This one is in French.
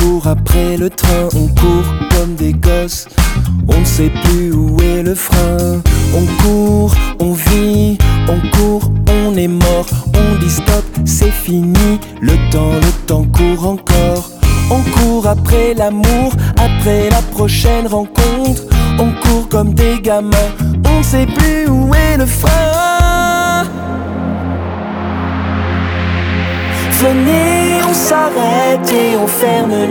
court après le train, on court comme des gosses. On ne sait plus où est le frein. On court, on vit, on court, on est mort. On dit stop, c'est fini. Le temps court encore. On court après l'amour, après la prochaine rencontre. On court comme des gamins, on ne sait plus où est le frein. Venez, on s'arrête et on ferme